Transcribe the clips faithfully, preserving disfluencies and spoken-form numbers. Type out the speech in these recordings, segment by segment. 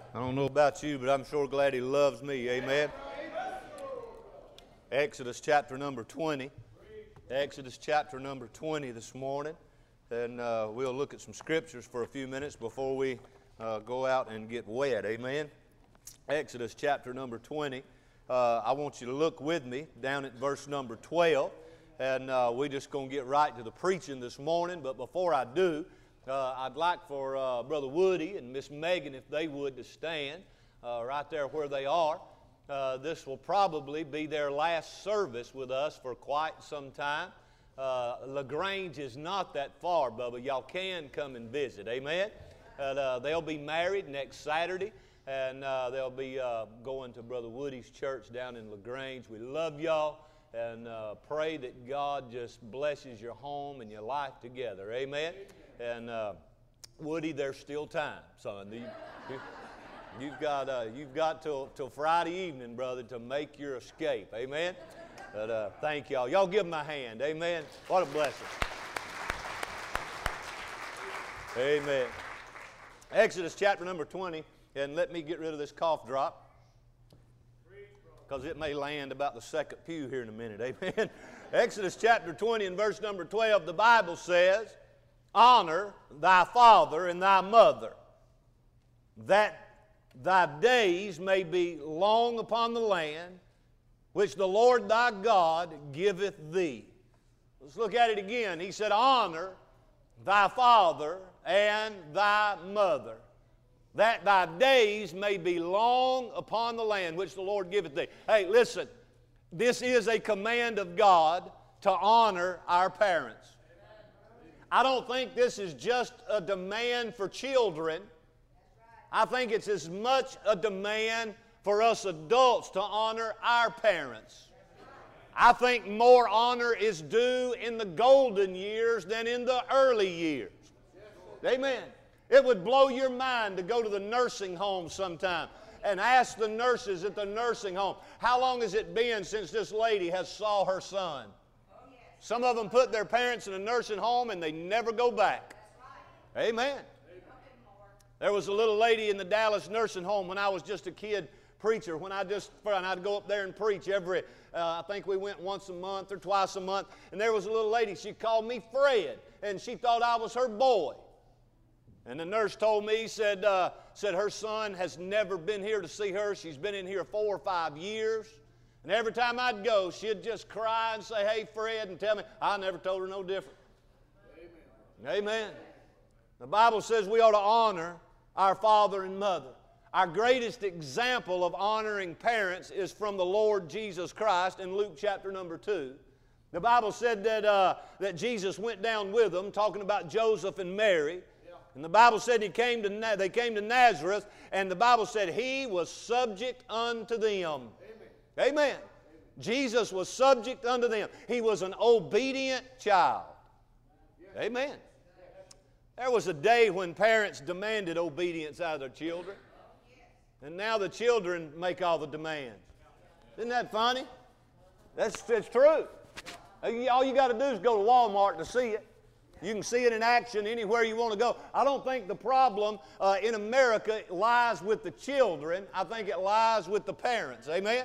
I don't know about you, but I'm sure glad He loves me. Amen. Exodus chapter number twenty. Exodus chapter number twenty this morning. And uh, we'll look at some scriptures for a few minutes before we uh, go out and get wet. Amen. Exodus chapter number twenty. Uh, I want you to look with me down at verse number twelve. And uh, we're just going to get right to the preaching this morning. But before I do, uh, I'd like for uh, Brother Woody and Miss Megan, if they would, to stand uh, right there where they are. Uh, this will probably be their last service with us for quite some time. Uh, LaGrange is not that far, Bubba. Y'all can come and visit. Amen? And, uh, they'll be married next Saturday, and uh, they'll be uh, going to Brother Woody's church down in LaGrange. We love y'all, and uh, pray that God just blesses your home and your life together. Amen? And uh, Woody, there's still time, son. You, you, You've got uh, you've got till till Friday evening, brother, to make your escape. Amen. But uh, thank y'all. Y'all give them a hand. Amen. What a blessing. Amen. Exodus chapter number twenty, and let me get rid of this cough drop because it may land about the second pew here in a minute. Amen. Exodus chapter twenty and verse number twelve. The Bible says, "Honor thy father and thy mother, that thy days may be long upon the land which the Lord thy God giveth thee." Let's look at it again. He said, "Honor thy father and thy mother, that thy days may be long upon the land which the Lord giveth thee." Hey, listen, this is a command of God to honor our parents. I don't think this is just a demand for children. I think it's as much a demand for us adults to honor our parents. I think more honor is due in the golden years than in the early years. Amen. It would blow your mind to go to the nursing home sometime and ask the nurses at the nursing home, how long has it been since this lady has saw her son? Some of them put their parents in a nursing home and they never go back. Amen. There was a little lady in the Dallas nursing home when I was just a kid preacher. When I just, and I'd go up there and preach every, uh, I think we went once a month or twice a month. And there was a little lady, she called me Fred, and she thought I was her boy. And the nurse told me, said, uh, said her son has never been here to see her. She's been in here four or five years. And every time I'd go, she'd just cry and say, "Hey, Fred," and tell me. I never told her no different. Amen. Amen. The Bible says we ought to honor our father and mother. Our greatest example of honoring parents is from the Lord Jesus Christ in Luke chapter number two. The Bible said that, uh, that Jesus went down with them, talking about Joseph and Mary. Yeah. And the Bible said he came to Na- they came to Nazareth, and the Bible said he was subject unto them. Amen. Amen. Amen. Jesus was subject unto them. He was an obedient child. Yeah. Amen. There was a day when parents demanded obedience out of their children. And now the children make all the demands. Isn't that funny? That's, that's true. All you got to do is go to Walmart to see it. You can see it in action anywhere you want to go. I don't think the problem uh, in America lies with the children. I think it lies with the parents. Amen?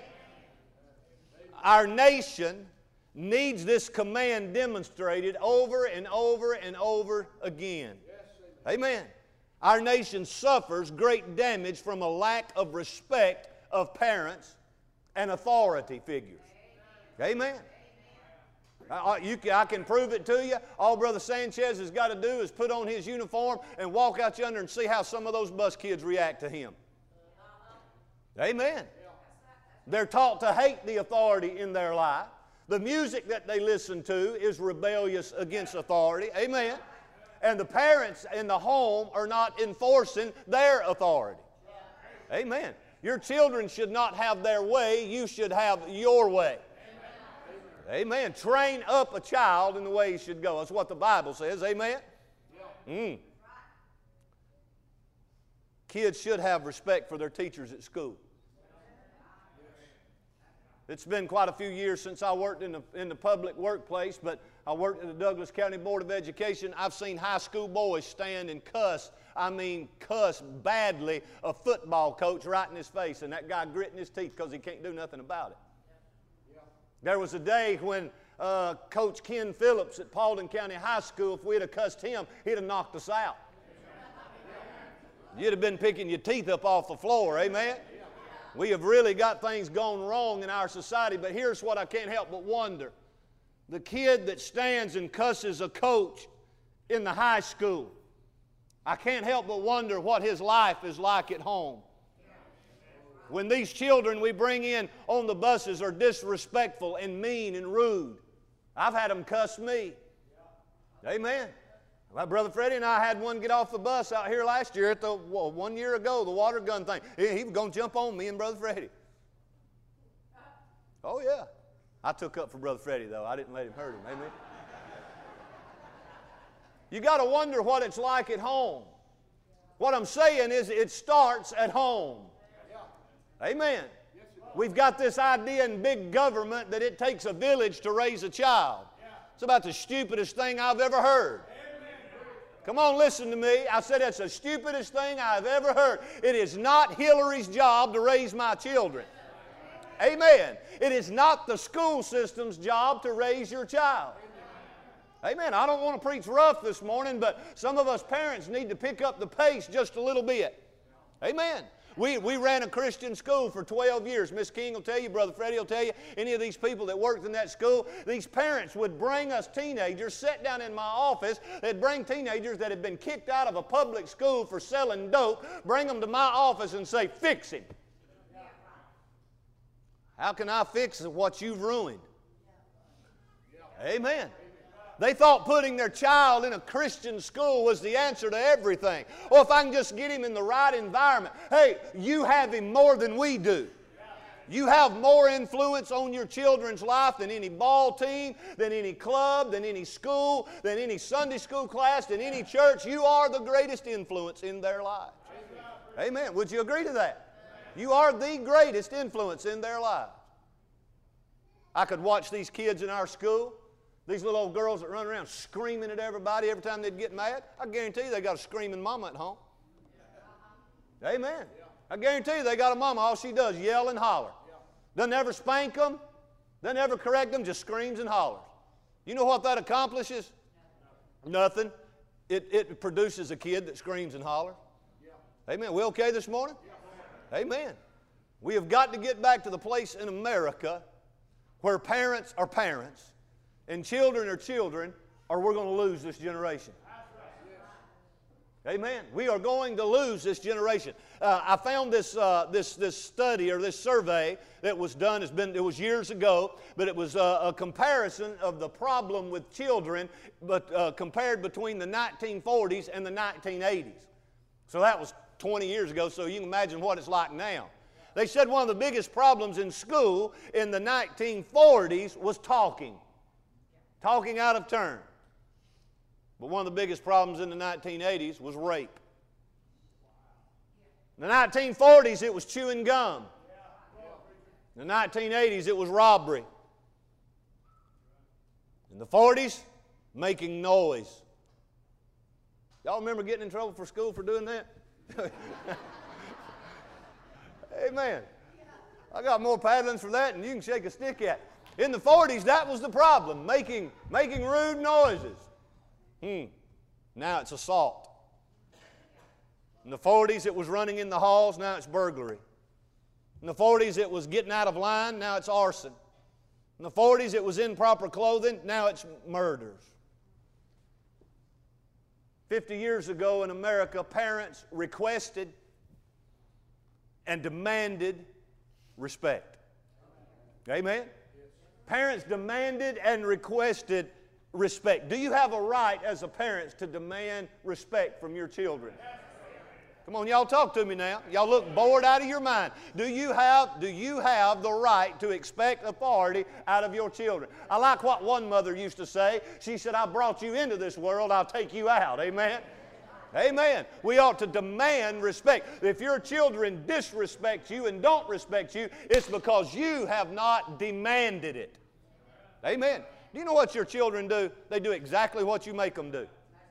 Our nation needs this command demonstrated over and over and over again. Yes, amen. Amen. Our nation suffers great damage from a lack of respect of parents and authority figures. Amen. I, you, I can prove it to you. All Brother Sanchez has got to do is put on his uniform and walk out yonder and see how some of those bus kids react to him. Amen. They're taught to hate the authority in their life. The music that they listen to is rebellious against authority. Amen. And the parents in the home are not enforcing their authority. Amen. Your children should not have their way. You should have your way. Amen. Train up a child in the way he should go. That's what the Bible says. Amen. Mm. Kids should have respect for their teachers at school. It's been quite a few years since I worked in the, in the public workplace, but I worked at the Douglas County Board of Education. I've seen high school boys stand and cuss, I mean cuss badly, a football coach right in his face, and that guy gritting his teeth because he can't do nothing about it. There was a day when uh, Coach Ken Phillips at Paulding County High School, if we'd have cussed him, he'd have knocked us out. You'd have been picking your teeth up off the floor, amen? We have really got things going wrong in our society, but here's what I can't help but wonder. The kid that stands and cusses a coach in the high school, I can't help but wonder what his life is like at home. When these children we bring in on the buses are disrespectful and mean and rude. I've had them cuss me. Amen. My brother Freddie and I had one get off the bus out here last year at the, well, one year ago, the water gun thing. He, he was going to jump on me and Brother Freddie. Oh, yeah. I took up for Brother Freddie, though. I didn't let him hurt him. Amen. You got to wonder what it's like at home. What I'm saying is it starts at home. Amen. We've got this idea in big government that it takes a village to raise a child. It's about the stupidest thing I've ever heard. Come on, listen to me. I said that's the stupidest thing I've ever heard. It is not Hillary's job to raise my children. Amen. It is not the school system's job to raise your child. Amen. I don't want to preach rough this morning, but some of us parents need to pick up the pace just a little bit. Amen. We, we ran a Christian school for twelve years. Miss King will tell you, Brother Freddie will tell you, any of these people that worked in that school, these parents would bring us teenagers, sit down in my office, they'd bring teenagers that had been kicked out of a public school for selling dope, bring them to my office and say, fix him. How can I fix what you've ruined? Amen. They thought putting their child in a Christian school was the answer to everything. Well, if I can just get him in the right environment. Hey, you have him more than we do. You have more influence on your children's life than any ball team, than any club, than any school, than any Sunday school class, than any church. You are the greatest influence in their lives. Amen. Would you agree to that? You are the greatest influence in their lives. I could watch these kids in our school. These little old girls that run around screaming at everybody every time they'd get mad. I guarantee you they got a screaming mama at home. Amen. I guarantee you they got a mama. All she does is yell and holler. Doesn't ever spank them. Doesn't ever correct them. Just screams and hollers. You know what that accomplishes? Nothing. It, it produces a kid that screams and hollers. Amen. We okay this morning? Amen. We have got to get back to the place in America where parents are parents and children are children, or we're going to lose this generation. Amen. We are going to lose this generation. Uh, I found this, uh, this, this study or this survey that was done. It's been, it was years ago, but it was uh, a comparison of the problem with children, but uh, compared between the nineteen forties and the nineteen eighties. So that was twenty years ago, so you can imagine what it's like now. They said one of the biggest problems in school in the nineteen forties was talking. Talking out of turn. But one of the biggest problems in the nineteen eighties was rape. In the nineteen forties, it was chewing gum. In the nineteen eighties, it was robbery. In the forties, making noise. Y'all remember getting in trouble for school for doing that? Amen. I got more paddlings for that than you can shake a stick at. In the forties, that was the problem, making, making rude noises. Hmm. Now it's assault. In the forties, it was running in the halls. Now it's burglary. In the forties, it was getting out of line. Now it's arson. In the forties, it was improper clothing. Now it's murders. Fifty years ago in America, parents requested and demanded respect. Amen? Parents demanded and requested respect. Do you have a right as a parent to demand respect from your children? Come on, y'all talk to me now. Y'all look bored out of your mind. Do you have, do you have the right to expect authority out of your children? I like what one mother used to say. She said, I brought you into this world, I'll take you out. Amen? Amen. We ought to demand respect. If your children disrespect you and don't respect you, it's because you have not demanded it. Amen. Do you know what your children do? They do exactly what you make them do.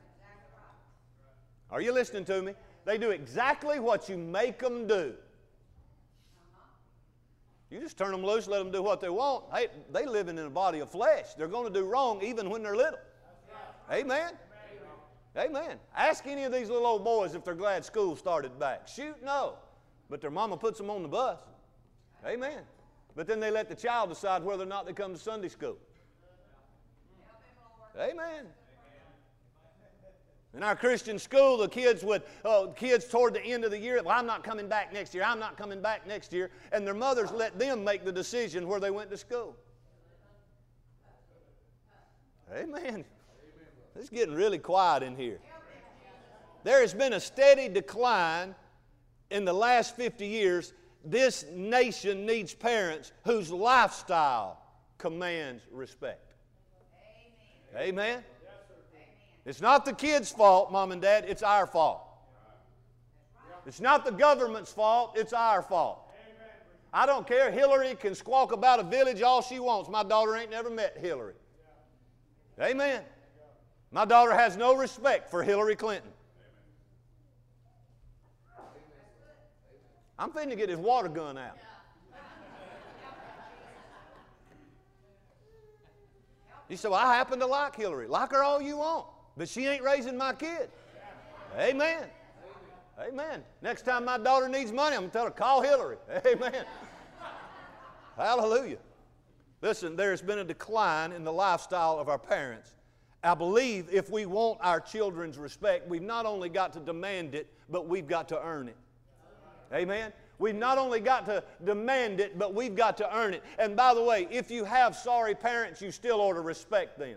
Are you listening to me? They do exactly what you make them do. You just turn them loose, let them do what they want. Hey, they living in a body of flesh. They're going to do wrong even when they're little. Amen. Amen. Ask any of these little old boys if they're glad school started back. Shoot, no. But their mama puts them on the bus. Amen. But then they let the child decide whether or not they come to Sunday school. Amen. In our Christian school, the kids would, uh, kids toward the end of the year, well, I'm not coming back next year, I'm not coming back next year, and their mothers let them make the decision where they went to school. Amen. It's getting really quiet in here. There has been a steady decline in the last fifty years. This nation needs parents whose lifestyle commands respect. Amen. Amen. It's not the kids' fault, Mom and Dad, it's our fault. It's not the government's fault, it's our fault. I don't care. Hillary can squawk about a village all she wants. My daughter ain't never met Hillary. Amen. My daughter has no respect for Hillary Clinton. I'm finna get his water gun out. You say, well, I happen to like Hillary. Like her all you want, but she ain't raising my kid. Amen. Amen. Next time my daughter needs money, I'm going to tell her, call Hillary. Amen. Hallelujah. Listen, there's been a decline in the lifestyle of our parents. I believe if we want our children's respect, we've not only got to demand it, but we've got to earn it. Amen. We've not only got to demand it, but we've got to earn it. And by the way, if you have sorry parents, you still ought to respect them.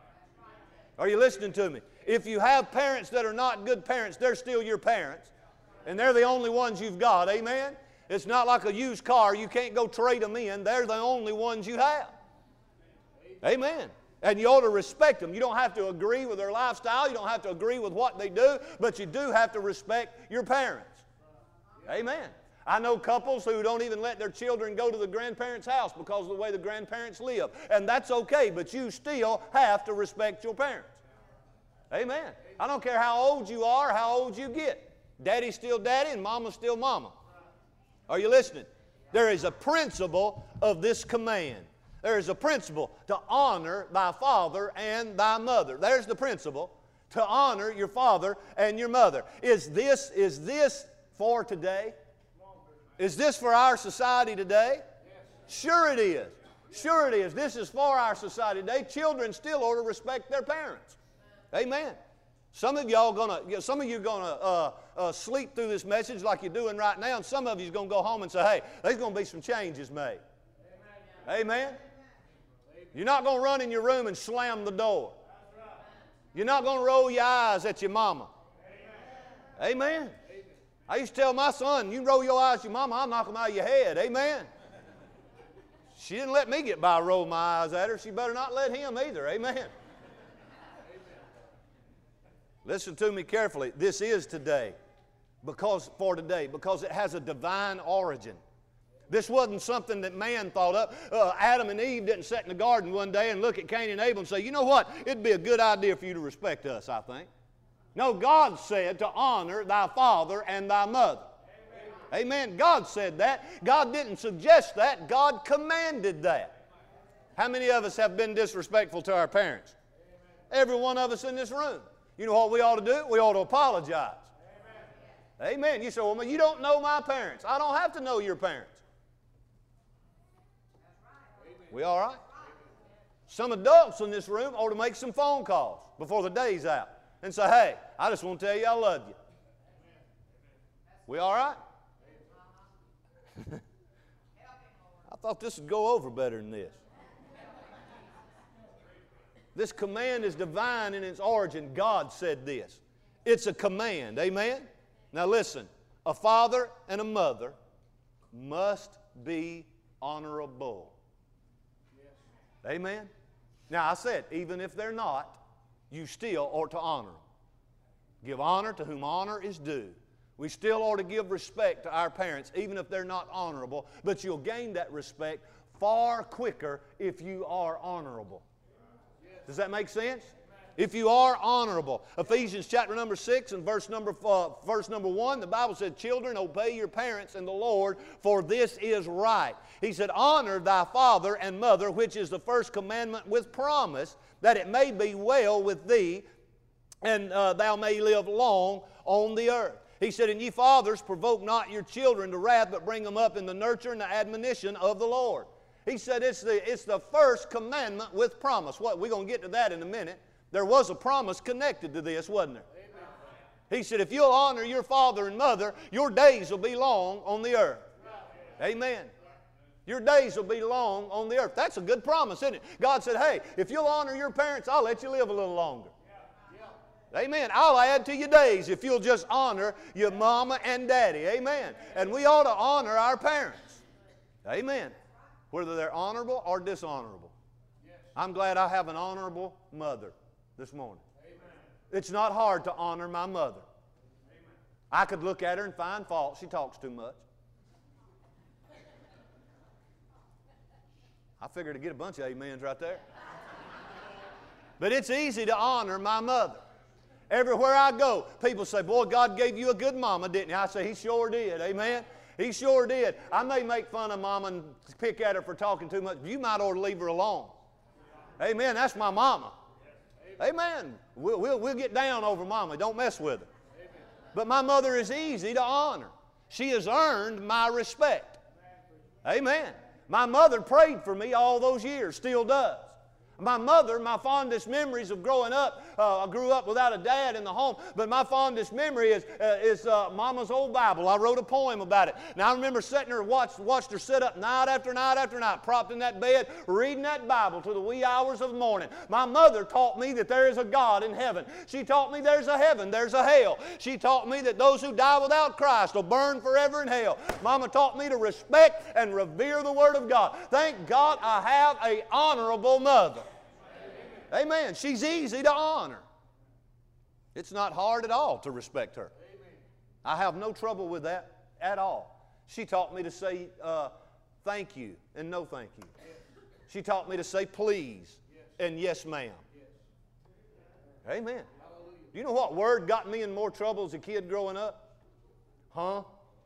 Are you listening to me? If you have parents that are not good parents, they're still your parents. And they're the only ones you've got. Amen? It's not like a used car. You can't go trade them in. They're the only ones you have. Amen. And you ought to respect them. You don't have to agree with their lifestyle. You don't have to agree with what they do. But you do have to respect your parents. Amen. I know couples who don't even let their children go to the grandparents' house because of the way the grandparents live. And that's okay, but you still have to respect your parents. Amen. I don't care how old you are, how old you get. Daddy's still daddy and mama's still mama. Are you listening? There is a principle of this command. There is a principle to honor thy father and thy mother. There's the principle, to honor your father and your mother. Is this, is this for today? Is this for our society today? Sure it is. Sure it is. This is for our society today. Children still ought to respect their parents. Amen. Some of y'all gonna, you know, some of you gonna uh, uh, sleep through this message like you're doing right now, and some of you's gonna go home and say, "Hey, there's gonna be some changes made." Amen. Amen. You're not gonna run in your room and slam the door. You're not gonna roll your eyes at your mama. Amen. Amen. I used to tell my son, "You roll your eyes at your mama, I'll knock them out of your head." Amen. She didn't let me get by rolling my eyes at her. She better not let him either. Amen. Listen to me carefully. This is today, because for today, because it has a divine origin. This wasn't something that man thought up. Uh, Adam and Eve didn't sit in the garden one day and look at Cain and Abel and say, "You know what? It'd be a good idea for you to respect us, I think." No, God said to honor thy father and thy mother. Amen. Amen. God said that. God didn't suggest that. God commanded that. How many of us have been disrespectful to our parents? Every one of us in this room. You know what we ought to do? We ought to apologize. Amen. Amen. You say, "Well, you don't know my parents." I don't have to know your parents. We all right? Some adults in this room ought to make some phone calls before the day's out and say, "Hey, I just want to tell you I love you." We all right? I thought this would go over better than this. This command is divine in its origin. God said this. It's a command. Amen? Now listen. A father and a mother must be honorable. Amen? Now I said, even if they're not, you still ought to honor them. Give honor to whom honor is due. We still ought to give respect to our parents, even if they're not honorable, but you'll gain that respect far quicker if you are honorable. Does that make sense? If you are honorable. Ephesians chapter number six and verse number, uh, verse number one, the Bible said, children, obey your parents in the Lord, for this is right. He said, honor thy father and mother, which is the first commandment with promise, that it may be well with thee, and uh, thou may live long on the earth. He said, and ye fathers, provoke not your children to wrath, but bring them up in the nurture and the admonition of the Lord. He said it's the, it's the first commandment with promise. What? We're going to get to that in a minute. There was a promise connected to this, wasn't there? Amen. He said, if you'll honor your father and mother, your days will be long on the earth. Amen. Amen. Your days will be long on the earth. That's a good promise, isn't it? God said, hey, if you'll honor your parents, I'll let you live a little longer. Amen. I'll add to your days if you'll just honor your mama and daddy. Amen. And we ought to honor our parents. Amen. Whether they're honorable or dishonorable. I'm glad I have an honorable mother this morning. It's not hard to honor my mother. I could look at her and find fault. She talks too much. I figured to get a bunch of amens right there. But it's easy to honor my mother. Everywhere I go, people say, boy, God gave you a good mama, didn't he? I say, he sure did. Amen. He sure did. I may make fun of mama and pick at her for talking too much, but you might ought to leave her alone. Amen. That's my mama. Amen. We'll, we'll, we'll get down over mama. Don't mess with her. But my mother is easy to honor. She has earned my respect. Amen. My mother prayed for me all those years, still does. My mother, my fondest memories of growing up, uh, I grew up without a dad in the home, but my fondest memory is, uh, is uh, Mama's old Bible. I wrote a poem about it. Now I remember sitting there and watched, watched her sit up night after night after night, propped in that bed, reading that Bible to the wee hours of the morning. My mother taught me that there is a God in heaven. She taught me there's a heaven, there's a hell. She taught me that those who die without Christ will burn forever in hell. Mama taught me to respect and revere the Word of God. Thank God I have an honorable mother. Amen. She's easy to honor. It's not hard at all to respect her. Amen. I have no trouble with that at all. She taught me to say uh, thank you and no thank you. Yes. She taught me to say please yes. and yes ma'am. Yes. Amen. Hallelujah. Do you know what word got me in more trouble as a kid growing up? Huh?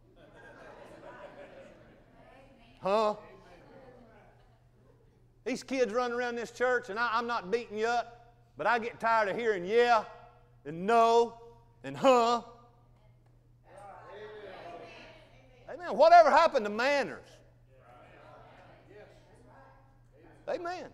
Huh? These kids running around this church, and I, I'm not beating you up, but I get tired of hearing yeah and no and huh. Amen. Amen. Whatever happened to manners? Amen.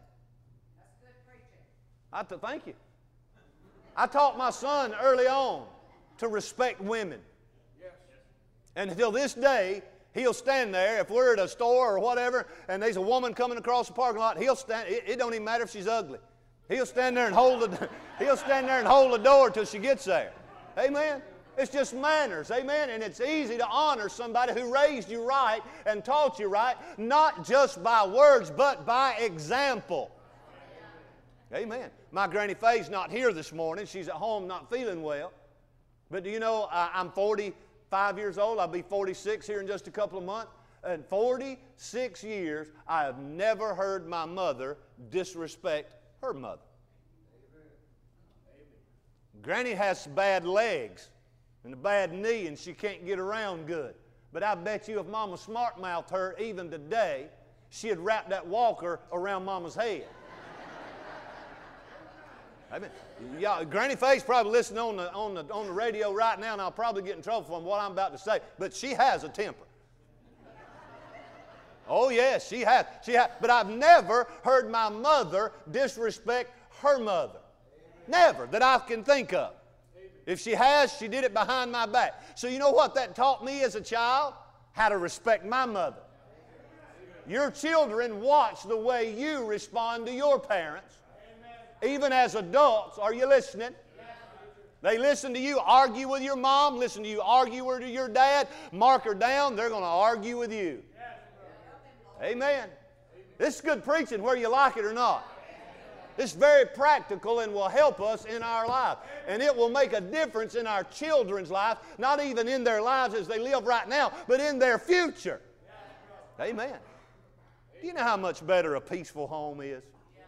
I t- thank you. I taught my son early on to respect women. And until this day, he'll stand there, if we're at a store or whatever, and there's a woman coming across the parking lot, he'll stand, it, it don't even matter if she's ugly. He'll stand there and hold the, he'll stand there and hold the door till she gets there. Amen? It's just manners, amen? And it's easy to honor somebody who raised you right and taught you right, not just by words, but by example. Amen. My Granny Faye's not here this morning. She's at home not feeling well. But do you know, I, I'm forty-five years old. I'll be forty-six here in just a couple of months. In forty-six years, I have never heard my mother disrespect her mother. Amen. Granny has bad legs and a bad knee, and she can't get around good. But I bet you if Mama smart-mouthed her even today, she'd wrap that walker around Mama's head. I mean, yeah, Granny Faye's probably listening on the, on, the, on the radio right now, and I'll probably get in trouble for what I'm about to say, but she has a temper. Oh, yes, she has. She has. But I've never heard my mother disrespect her mother. Never, that I can think of. If she has, she did it behind my back. So you know what that taught me as a child? How to respect my mother. Your children watch the way you respond to your parents. Even as adults, are you listening? They listen to you argue with your mom, listen to you argue with your dad, mark her down, they're going to argue with you. Amen. This is good preaching whether you like it or not. It's very practical and will help us in our life. And it will make a difference in our children's lives, not even in their lives as they live right now, but in their future. Amen. Do you know how much better a peaceful home is?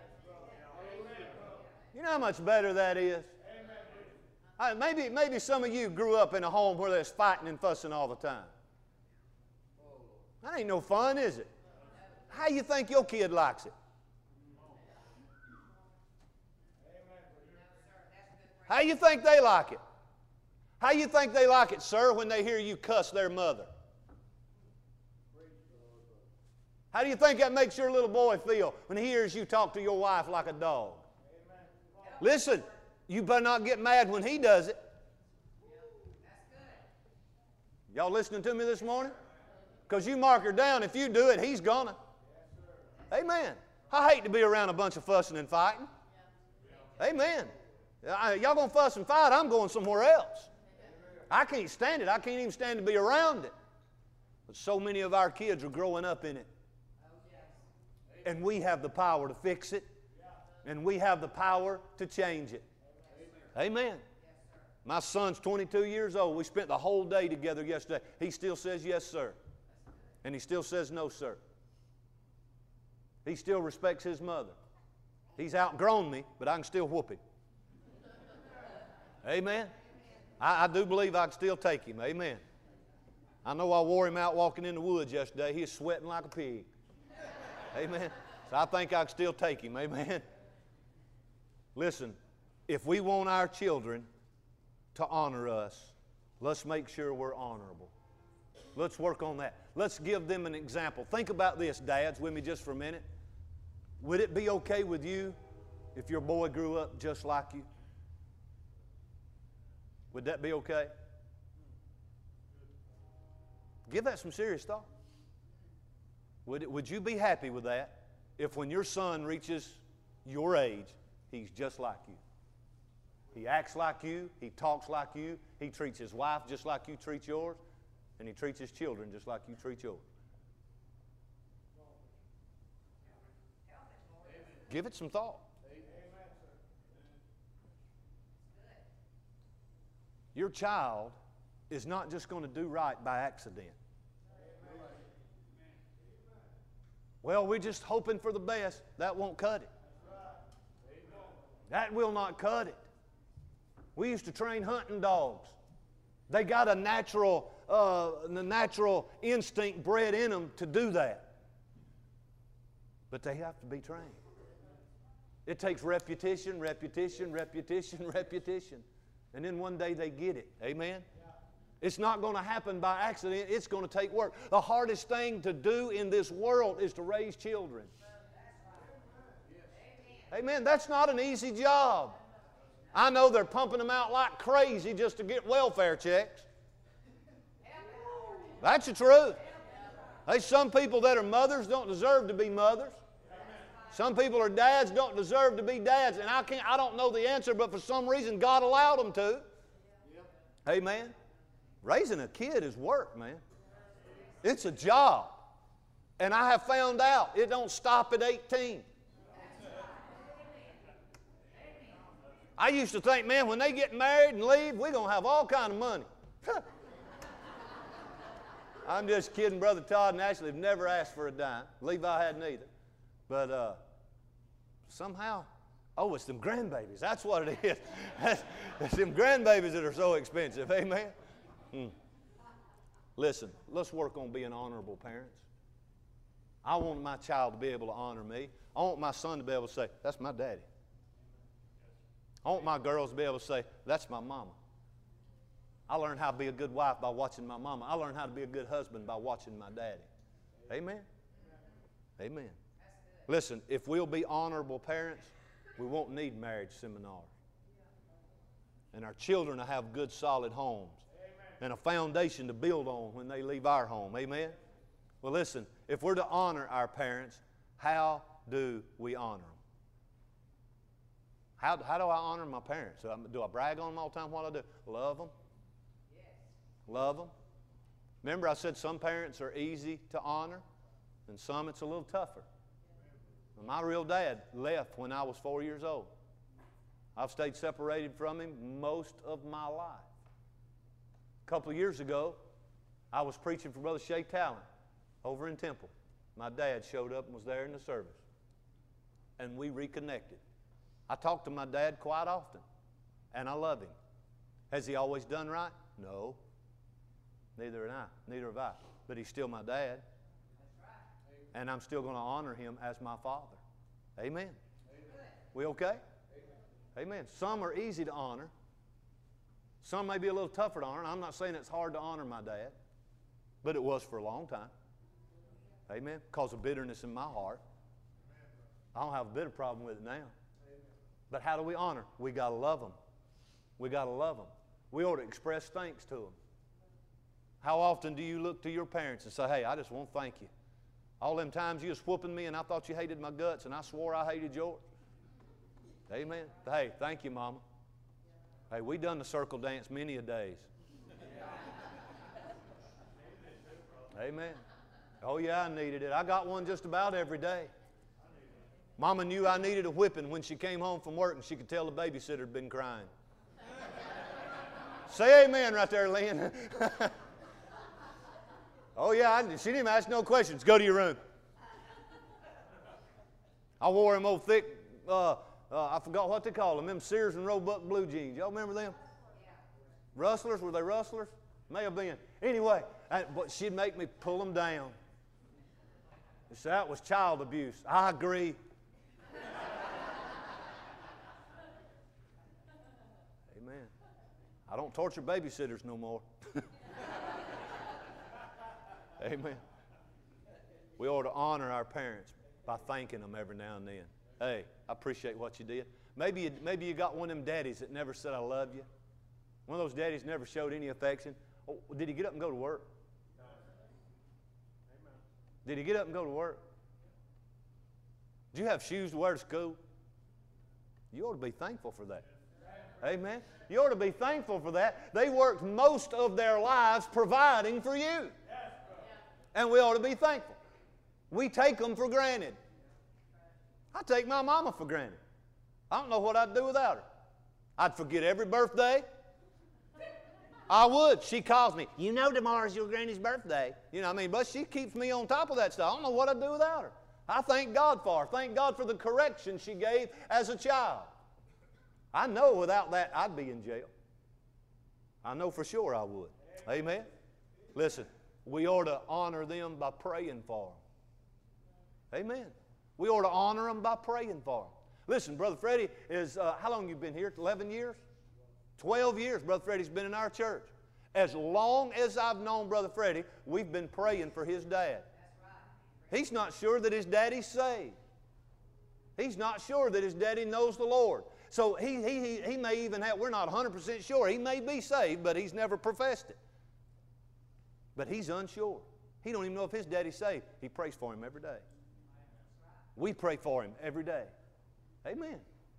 You know how much better that is? I, maybe, maybe some of you grew up in a home where there's fighting and fussing all the time. That ain't no fun, is it? How you think your kid likes it? How you think they like it? How you think they like it, sir, when they hear you cuss their mother? How do you think that makes your little boy feel when he hears you talk to your wife like a dog? Listen, you better not get mad when he does it. Y'all listening to me this morning? Because you mark her down. If you do it, he's gonna. Amen. I hate to be around a bunch of fussing and fighting. Amen. Y'all going to fuss and fight, I'm going somewhere else. I can't stand it. I can't even stand to be around it. But so many of our kids are growing up in it. And we have the power to fix it. And we have the power to change it. Amen. My son's twenty-two years old. We spent the whole day together yesterday. He still says yes, sir. And he still says no, sir. He still respects his mother. He's outgrown me, but I can still whoop him. Amen. I, I do believe I can still take him. Amen. I know I wore him out walking in the woods yesterday. He was sweating like a pig. Amen. So I think I can still take him. Amen. Listen, if we want our children to honor us, let's make sure we're honorable. Let's work on that. Let's give them an example. Think about this, dads, with me just for a minute. Would it be okay with you if your boy grew up just like you? Would that be okay? Give that some serious thought. Would, it, would you be happy with that if when your son reaches your age, he's just like you? He acts like you, he talks like you, he treats his wife just like you treat yours, and he treats his children just like you treat yours. Give it some thought. Your child is not just going to do right by accident. Well, we're just hoping for the best. That won't cut it. That will not cut it. We used to train hunting dogs. They got a natural, uh, the natural instinct bred in them to do that. But they have to be trained. It takes repetition, repetition, repetition, repetition. And then one day they get it. Amen? It's not going to happen by accident. It's going to take work. The hardest thing to do in this world is to raise children. Amen. That's not an easy job. I know they're pumping them out like crazy just to get welfare checks. That's the truth. There's some people that are mothers don't deserve to be mothers. Some people are dads don't deserve to be dads. And I can't, I don't know the answer, but for some reason God allowed them to. Amen. Raising a kid is work, man. It's a job. And I have found out it don't stop at eighteen. I used to think, man, when they get married and leave, we're going to have all kind of money. I'm just kidding. Brother Todd and Ashley have never asked for a dime. Levi hadn't either. But uh, somehow, oh, it's them grandbabies. That's what it is. It's them grandbabies that are so expensive. Amen? Hmm. Listen, let's work on being honorable parents. I want my child to be able to honor me. I want my son to be able to say, that's my daddy. I want my girls to be able to say, that's my mama. I learned how to be a good wife by watching my mama. I learned how to be a good husband by watching my daddy. Amen? Amen. Listen, if we'll be honorable parents, we won't need marriage seminars. And our children will have good, solid homes and a foundation to build on when they leave our home. Amen? Well, listen, if we're to honor our parents, how do we honor them? How, how do I honor my parents? Do I, do I brag on them all the time? What do I do? Love them. Yes. Love them. Remember I said some parents are easy to honor and some it's a little tougher. My real dad left when I was four years old. I've stayed separated from him most of my life. A couple of years ago, I was preaching for Brother Shay Talent over in Temple. My dad showed up and was there in the service. And we reconnected. I talk to my dad quite often, and I love him. Has he always done right? No. Neither have I. Neither have I. But he's still my dad. And I'm still going to honor him as my father. Amen. Amen. We okay? Amen. Amen. Some are easy to honor. Some may be a little tougher to honor. And I'm not saying it's hard to honor my dad, but it was for a long time. Amen. Because of bitterness in my heart. I don't have a bitter problem with it now. But how do we honor? We got to love them. We got to love them. We ought to express thanks to them. How often do you look to your parents and say, hey, I just want to thank you. All them times you was whooping me and I thought you hated my guts and I swore I hated yours. Amen. Hey, thank you, Mama. Hey, we done the circle dance many a days. Amen. Oh, yeah, I needed it. I got one just about every day. Mama knew I needed a whipping when she came home from work and she could tell the babysitter had been crying. Say amen right there, Lynn. Oh, yeah, I, she didn't even ask no questions. Go to your room. I wore them old thick, uh, uh, I forgot what they call them, them Sears and Roebuck blue jeans. Y'all remember them? Rustlers? Were they rustlers? May have been. Anyway, I, but she'd make me pull them down. So that was child abuse. I agree. Amen. I don't torture babysitters no more. Amen. We ought to honor our parents by thanking them every now and then. Hey, I appreciate what you did. Maybe you, maybe you got one of them daddies that never said I love you. One of those daddies never showed any affection. Oh, did he get up and go to work? Did he get up and go to work? Did you have shoes to wear to school? You ought to be thankful for that. Amen. You ought to be thankful for that. They worked most of their lives providing for you. And we ought to be thankful. We take them for granted. I take my mama for granted. I don't know what I'd do without her. I'd forget every birthday. I would. She calls me, you know tomorrow's your granny's birthday. You know what I mean? But she keeps me on top of that stuff. I don't know what I'd do without her. I thank God for her. Thank God for the correction she gave as a child. I know without that I'd be in jail. I know for sure I would. Amen? Listen, we ought to honor them by praying for them. Amen. We ought to honor them by praying for them. Listen, Brother Freddie is, uh, how long you been here? eleven years? twelve years Brother Freddie's been in our church. As long as I've known Brother Freddie, we've been praying for his dad. He's not sure that his daddy's saved. He's not sure that his daddy knows the Lord. So he, he, he may even have, we're not one hundred percent sure. He may be saved, but he's never professed it. But he's unsure. He don't even know if his daddy's saved. He prays for him every day. We pray for him every day. Amen.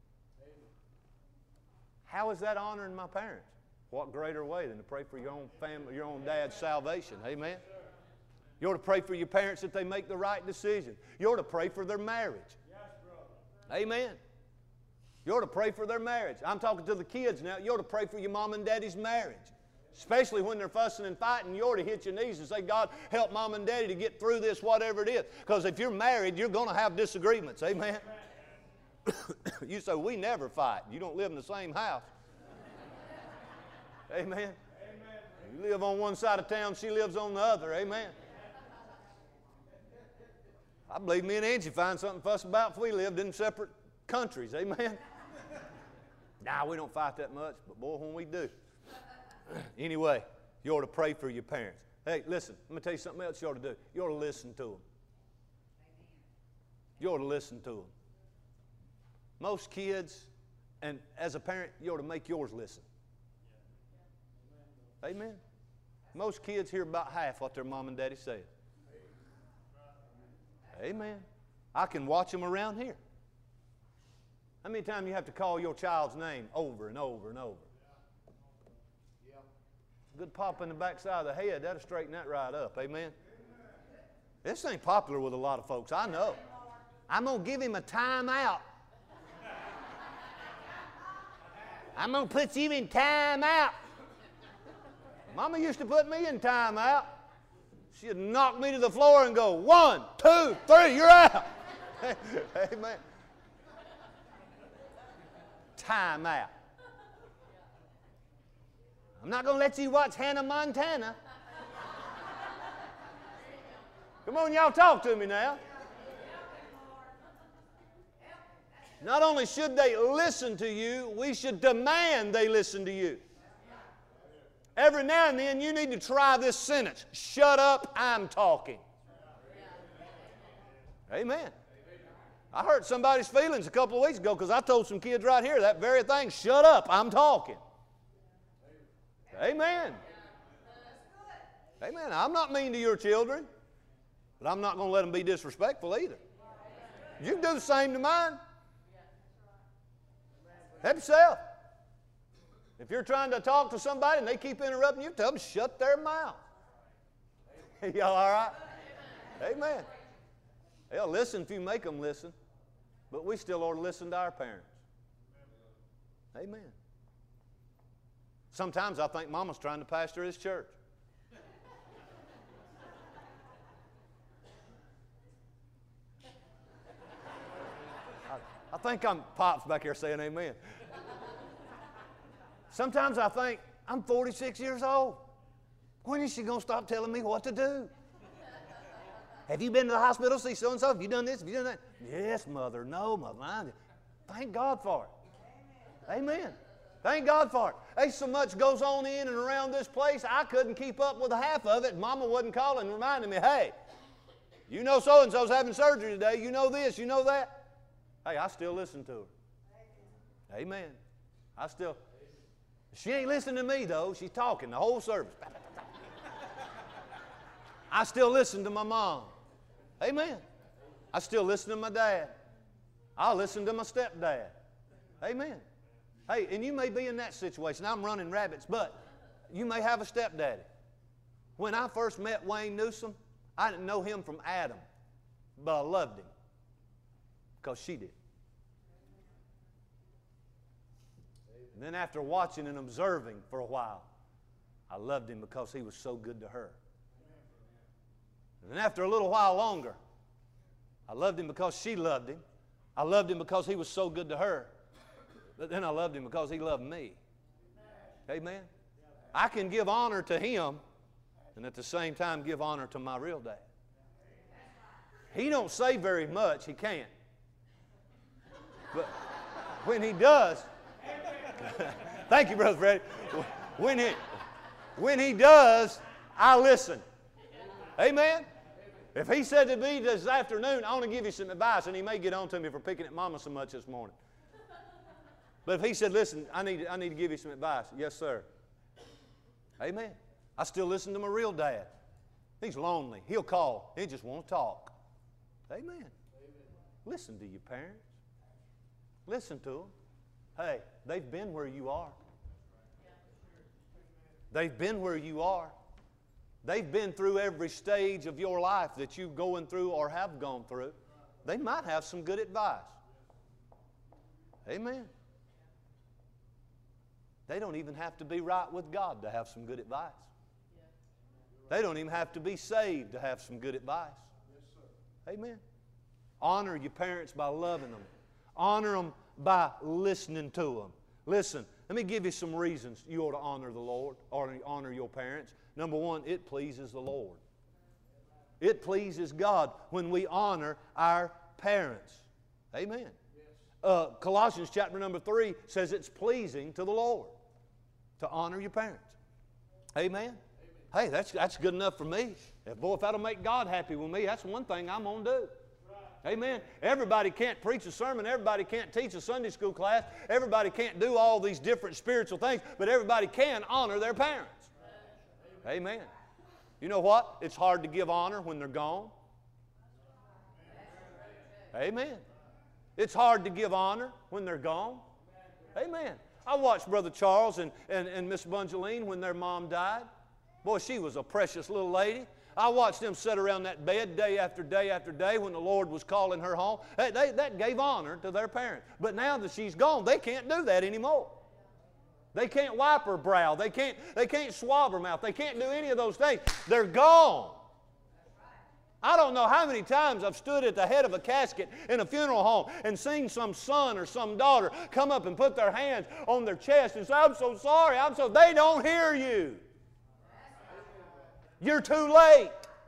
How is that honoring my parents? What greater way than to pray for your own family, your own dad's salvation? Amen. You ought to pray for your parents that they make the right decision. You ought to pray for their marriage. Amen. You ought to pray for their marriage. I'm talking to the kids now. You ought to pray for your mom and daddy's marriage. Especially when they're fussing and fighting, you ought to hit your knees and say, God, help mom and daddy to get through this, whatever it is. Because if you're married, you're going to have disagreements. Amen. You say, we never fight. You don't live in the same house. Amen. Amen. You live on one side of town, she lives on the other. Amen. I believe me and Angie find something to fuss about if we lived in separate countries. Amen. Nah, we don't fight that much, but boy, when we do. Anyway, you ought to pray for your parents. Hey, listen, let me tell you something else you ought to do. You ought to listen to them. You ought to listen to them. Most kids, and as a parent, you ought to make yours listen. Amen. Most kids hear about half what their mom and daddy say. Amen. I can watch them around here. How many times you have to call your child's name over and over and over? Good pop in the backside of the head, that'll straighten that right up. Amen. This ain't popular with a lot of folks. I know. I'm going to give him a time out. I'm going to put you in time out. Mama used to put me in time out. She'd knock me to the floor and go, one, two, three, you're out. Amen. Time out. I'm not going to let you watch Hannah Montana. Come on, y'all, talk to me now. Not only should they listen to you, we should demand they listen to you. Every now and then you need to try this sentence. Shut up, I'm talking. Amen. I hurt somebody's feelings a couple of weeks ago because I told some kids right here that very thing. Shut up, I'm talking. Amen. Amen. I'm not mean to your children, but I'm not going to let them be disrespectful either. You can do the same to mine. Help yourself. If you're trying to talk to somebody and they keep interrupting you, tell them shut their mouth. Y'all all right? Amen. They'll listen if you make them listen, but we still ought to listen to our parents. Amen. Sometimes I think Mama's trying to pastor his church. I, I think I'm Pops back here saying amen. Sometimes I think, I'm forty-six years old. When is she going to stop telling me what to do? Have you been to the hospital to see so-and-so? Have you done this? Have you done that? Yes, Mother. No, Mother. I, thank God for it. Amen. Thank God for it. Hey, so much goes on in and around this place, I couldn't keep up with half of it. Mama wasn't calling and reminding me, hey, you know so-and-so's having surgery today. You know this, you know that. Hey, I still listen to her. Amen. I still... She ain't listening to me, though. She's talking the whole service. I still listen to my mom. Amen. I still listen to my dad. I'll listen to my stepdad. Amen. Hey, and you may be in that situation. I'm running rabbits, but you may have a stepdaddy. When I first met Wayne Newsom, I didn't know him from Adam, but I loved him because she did. And then after watching and observing for a while, I loved him because he was so good to her. And then after a little while longer, I loved him because she loved him. I loved him because he was so good to her. But then I loved him because he loved me. Amen? I can give honor to him and at the same time give honor to my real dad. He don't say very much. He can't. But when he does... Thank you, Brother Freddie. When he, when he does, I listen. Amen? If he said to me this afternoon, I want to give you some advice, and he may get on to me for picking at Mama so much this morning. But if he said, listen, I need, I need to give you some advice. Yes, sir. Amen. I still listen to my real dad. He's lonely. He'll call. He just won't talk. Amen. Amen. Listen to your parents. Listen to them. Hey, they've been where you are. They've been where you are. They've been through every stage of your life that you're going through or have gone through. They might have some good advice. Amen. They don't even have to be right with God to have some good advice. They don't even have to be saved to have some good advice. Amen. Honor your parents by loving them. Honor them by listening to them. Listen, let me give you some reasons you ought to honor the Lord or honor your parents. Number one, it pleases the Lord. It pleases God when we honor our parents. Amen. Uh, Colossians chapter number three says it's pleasing to the Lord to honor your parents. Amen. Hey, that's, that's good enough for me. If, boy, if that'll make God happy with me, that's one thing I'm going to do. Amen. Everybody can't preach a sermon. Everybody can't teach a Sunday school class. Everybody can't do all these different spiritual things, but everybody can honor their parents. Amen. You know what? It's hard to give honor when they're gone. Amen. It's hard to give honor when they're gone. Amen. I watched Brother Charles and, and, and Miss Bungeline when their mom died. Boy, she was a precious little lady. I watched them sit around that bed day after day after day when the Lord was calling her home. They, they, that gave honor to their parents. But now that she's gone, they can't do that anymore. They can't wipe her brow. They can't, they can't swab her mouth. They can't do any of those things. They're gone. I don't know how many times I've stood at the head of a casket in a funeral home and seen some son or some daughter come up and put their hands on their chest and say, I'm so sorry, I'm so... They don't hear you. You're too late.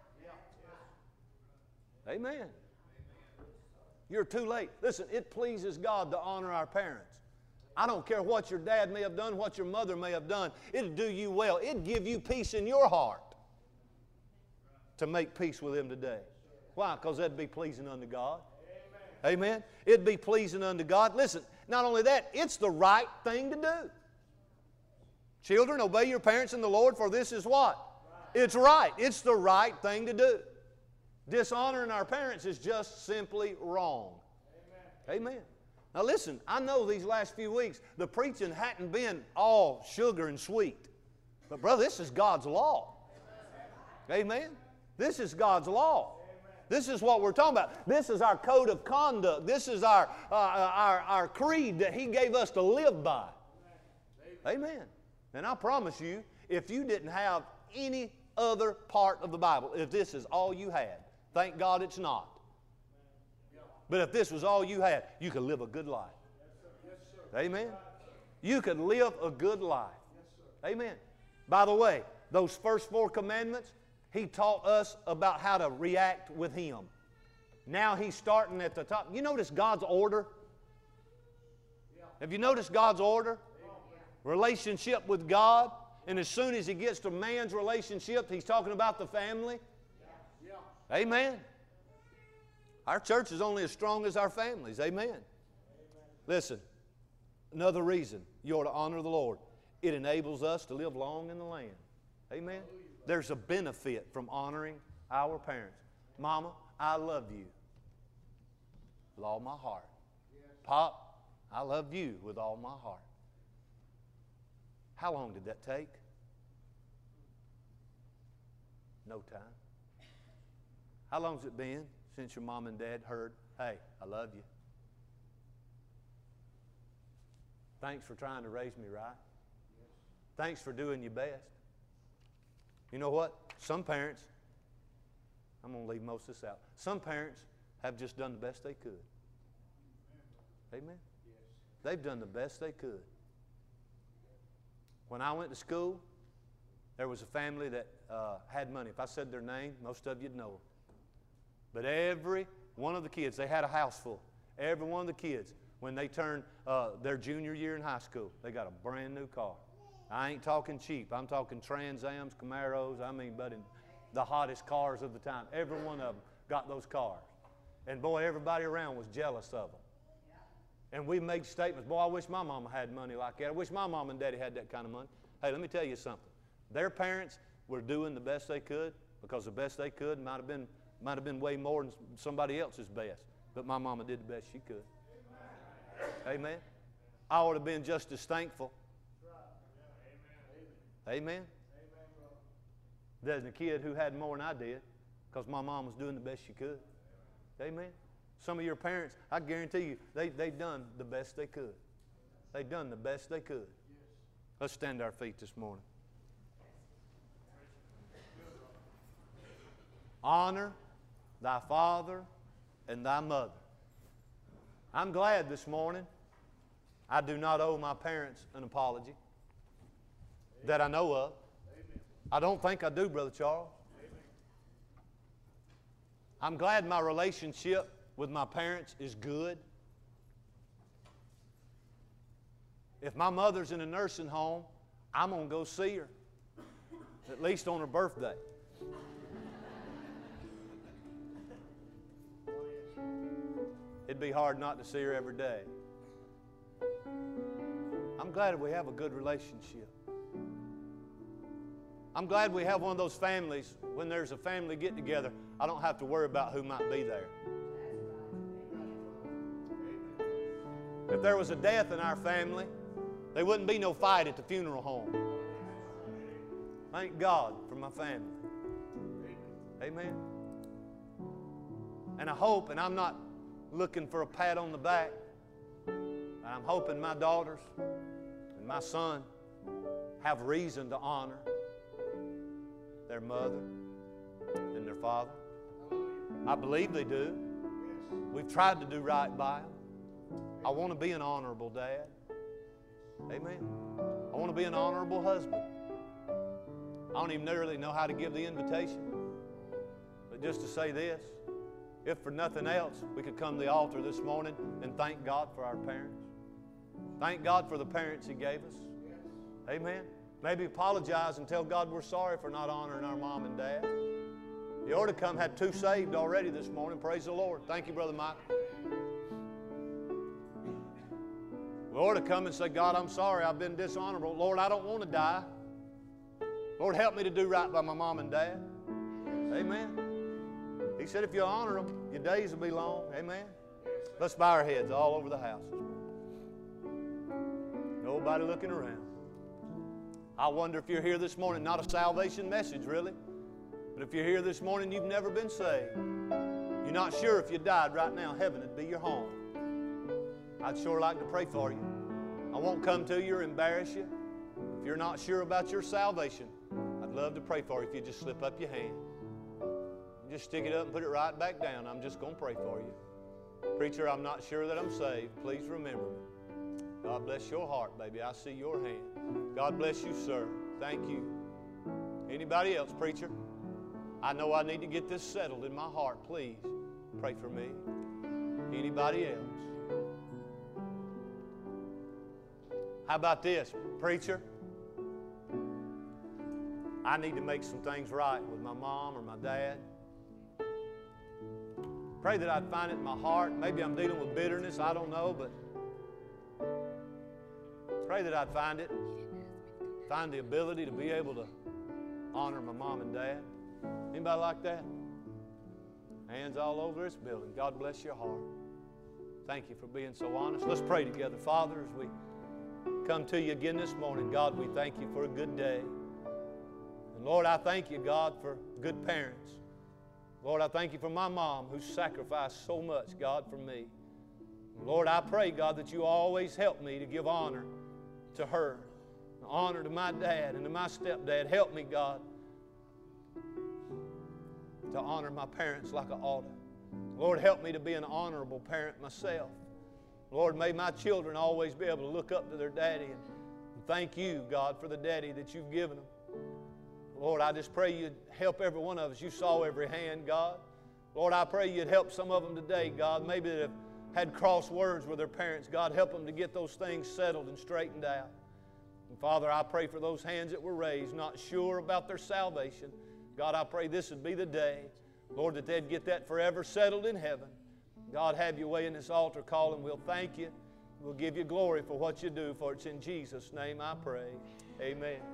Amen. You're too late. Listen, it pleases God to honor our parents. I don't care what your dad may have done, what your mother may have done. It'll do you well. It'll give you peace in your heart to make peace with them today. Why? Because that'd be pleasing unto God. Amen. Amen. It'd be pleasing unto God. Listen, not only that, it's the right thing to do. Children, obey your parents in the Lord, for this is what? It's right. It's the right thing to do. Dishonoring our parents is just simply wrong. Amen. Amen. Now listen, I know these last few weeks the preaching hadn't been all sugar and sweet. But brother, this is God's law. Amen. This is God's law. This is what we're talking about. This is our code of conduct. This is our, uh, our, our creed that He gave us to live by. Amen. And I promise you, if you didn't have any other part of the Bible, if this is all you had, thank God it's not. But if this was all you had, you could live a good life. Amen. You could live a good life. Amen. By the way, those first four commandments, He taught us about how to react with Him. Now He's starting at the top. You notice God's order? Have you noticed God's order? Relationship with God. And as soon as He gets to man's relationship, He's talking about the family. Amen. Our church is only as strong as our families. Amen. Amen. Listen, another reason you ought to honor the Lord. It enables us to live long in the land. Amen. There's a benefit from honoring our parents. Mama, I love you with all my heart. Pop, I love you with all my heart. How long did that take? No time. How long's it been since your mom and dad heard, hey, I love you. Thanks for trying to raise me right. Thanks for doing your best. You know what? Some parents, I'm going to leave most of this out. Some parents have just done the best they could. Amen? They've done the best they could. When I went to school, there was a family that uh, had money. If I said their name, most of you'd know them. But every one of the kids, they had a house full. Every one of the kids, when they turned uh, their junior year in high school, they got a brand new car. I ain't talking cheap. I'm talking Trans Ams, Camaros. I mean, but in the hottest cars of the time. Every one of them got those cars. And boy, everybody around was jealous of them. And we made statements, boy, I wish my mama had money like that. I wish my mom and daddy had that kind of money. Hey, let me tell you something. Their parents were doing the best they could because the best they could might have been, might have been way more than somebody else's best. But my mama did the best she could. Amen. I ought to have been just as thankful. Amen. There's a kid who had more than I did because my mom was doing the best she could. Amen. Some of your parents, I guarantee you, they, they've done the best they could. They've done the best they could. Let's stand to our feet this morning. Honor thy father and thy mother. I'm glad this morning I do not owe my parents an apology that I know of. I don't think I do, Brother Charles. I'm glad my relationship with my parents is good. If my mother's in a nursing home, I'm going to go see her, at least on her birthday. It'd be hard not to see her every day. I'm glad we have a good relationship. I'm glad we have one of those families, when there's a family get-together, I don't have to worry about who might be there. If there was a death in our family, there wouldn't be no fight at the funeral home. Thank God for my family. Amen. And I hope, and I'm not looking for a pat on the back, but I'm hoping my daughters and my son have reason to honor their mother and their father. I believe they do. We've tried to do right by them. I want to be an honorable dad. Amen. I want to be an honorable husband. I don't even really know how to give the invitation. But just to say this, if for nothing else, we could come to the altar this morning and thank God for our parents. Thank God for the parents He gave us. Amen. Maybe apologize and tell God we're sorry for not honoring our mom and dad. You ought to come, had two saved already this morning. Praise the Lord. Thank you, Brother Mike. We ought to come and say, God, I'm sorry I've been dishonorable. Lord, I don't want to die. Lord, help me to do right by my mom and dad. Amen. He said if you honor them, your days will be long. Amen. Let's bow our heads all over the house. Nobody looking around. I wonder if you're here this morning, not a salvation message really, but if you're here this morning, you've never been saved. You're not sure if you died right now, heaven would be your home. I'd sure like to pray for you. I won't come to you or embarrass you. If you're not sure about your salvation, I'd love to pray for you if you just slip up your hand. Just stick it up and put it right back down. I'm just going to pray for you. Preacher, I'm not sure that I'm saved. Please remember me. God bless your heart, baby. I see your hand. God bless you, sir. Thank you. Anybody else, preacher? I know I need to get this settled in my heart. Please pray for me. Anybody else? How about this, preacher? I need to make some things right with my mom or my dad. Pray that I'd find it in my heart. Maybe I'm dealing with bitterness. I don't know, but pray that I'd find it. Find the ability to be able to honor my mom and dad. Anybody like that? Hands all over this building. God bless your heart. Thank you for being so honest. Let's pray together. Father, as we come to you again this morning, God, we thank you for a good day. And Lord, I thank you, God, for good parents. Lord, I thank you for my mom who sacrificed so much, God, for me. Lord, I pray, God, that you always help me to give honor to her, honor to my dad and to my stepdad. Help me, God, to honor my parents like I ought to. Lord, help me to be an honorable parent myself. Lord, may my children always be able to look up to their daddy and thank you, God, for the daddy that you've given them. Lord, I just pray you'd help every one of us. You saw every hand, God. Lord, I pray you'd help some of them today, God. Maybe that have had cross words with their parents. God, help them to get those things settled and straightened out. And Father, I pray for those hands that were raised, not sure about their salvation. God, I pray this would be the day, Lord, that they'd get that forever settled in heaven. God, have your way in this altar call, and we'll thank you. We'll give you glory for what you do, for it's in Jesus' name I pray. Amen.